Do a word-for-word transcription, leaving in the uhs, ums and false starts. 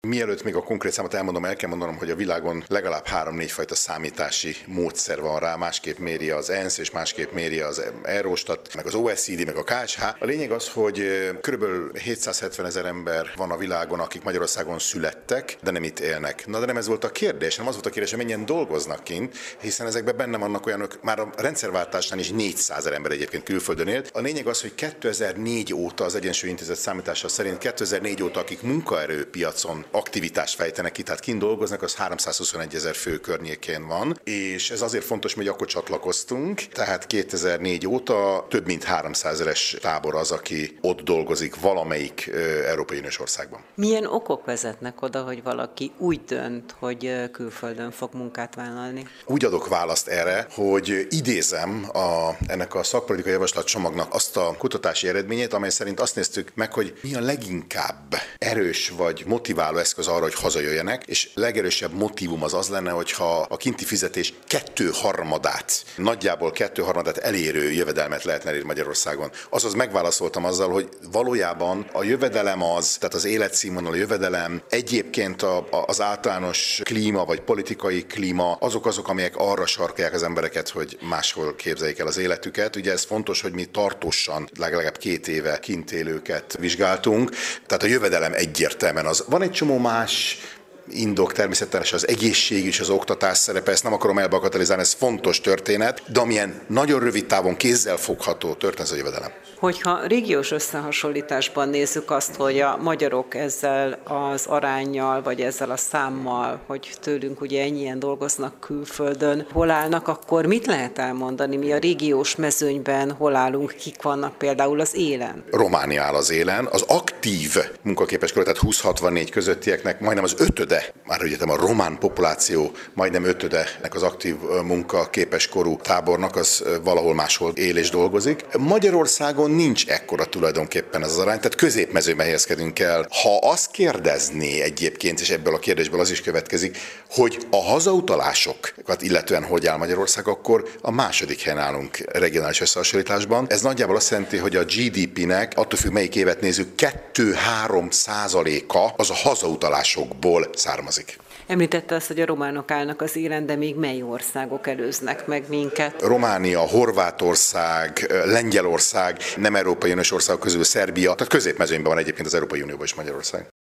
Mielőtt még a konkrét számot elmondom, el kell mondanom, hogy a világon legalább három-négy fajta számítási módszer van rá, másképp méri az ENSZ, és másképp méri az Eurostat, meg az o e cé dé, meg a ká es há. A lényeg az, hogy körülbelül hétszázhetven ezer ember van a világon, akik Magyarországon születtek, de nem itt élnek. Na de nem ez volt a kérdés, nem az volt a kérdés, hogy mennyien dolgoznak kint, hiszen ezekben benne vannak olyanok, már a rendszerváltásnál is négyszázezer ember egyébként külföldön élt. A lényeg az, hogy kétezer-négy óta az Egyensúly Intézet számítása szerint kétezer-négy óta, akik munkaerőpiacon aktivitást fejtenek ki, tehát kint dolgoznak, az háromszázhuszonegy ezer fő környékén van, és ez azért fontos, hogy akkor csatlakoztunk, tehát kétezer-négy óta több mint háromszázezeres tábor az, aki ott dolgozik valamelyik Európai Uniós országban. Milyen okok vezetnek oda, hogy valaki úgy dönt, hogy külföldön fog munkát vállalni? Úgy adok választ erre, hogy idézem a, ennek a szakpolitikai javaslatcsomagnak azt a kutatási eredményét, amely szerint azt néztük meg, hogy mi a leginkább erős vagy motiváló eszköz arra, hogy hazajöjjenek, és legerősebb motívum az az lenne, hogyha a kinti fizetés kettőharmadát, nagyjából kettőharmadát elérő jövedelmet lehetne elérni Magyarországon. Azaz megválaszoltam azzal, hogy valójában a jövedelem az, tehát az életszínvonal, a jövedelem, egyébként a, a, az általános klíma vagy politikai klíma, azok azok, amelyek arra sarkolják az embereket, hogy máshol képzeljék el az életüket. Ugye ez fontos, hogy mi tartósan, legalább két éve kint élőket vizsgáltunk, tehát a jövedelem egyértelműen az. Van egy csomó más indok, természetesen az egészség és az oktatás szerepe, ezt nem akarom elbagatelizálni, ez fontos történet, de amilyen nagyon rövid távon kézzel fogható történet, az a jövedelem. Hogyha régiós összehasonlításban nézzük azt, hogy a magyarok ezzel az aránnyal, vagy ezzel a számmal, hogy tőlünk ugye ennyien dolgoznak külföldön, hol állnak, akkor mit lehet elmondani? Mi a régiós mezőnyben hol állunk, kik vannak például az élen? Románia áll az élen, az aktív munkaképes kor, tehát húsz-hatvannégy közöttieknek majdnem az ötöde, már ugye a román populáció majdnem ötödenek az aktív munkaképes korú tábornak, az valahol máshol él és dolgozik. Magyarországon nincs ekkora tulajdonképpen ez az arány, tehát középmezőben helyezkedünk el. Ha azt kérdezné egyébként, és ebből a kérdésből az is következik, hogy a hazautalásokat illetően hogy áll Magyarország, akkor a második helyen állunk regionális összehasonlításban. Ez nagyjából azt jelenti, hogy a gé dé pének, attól függ melyik évet nézzük, kettő-három százaléka az a hazautalásokból származik. Említette azt, hogy a románok állnak az élen, de még mely országok előznek meg minket? Románia, Horvátország, Lengyelország, nem Európai Uniós országok közül Szerbia, tehát középmezőnyben van egyébként az Európai Unióban is Magyarország.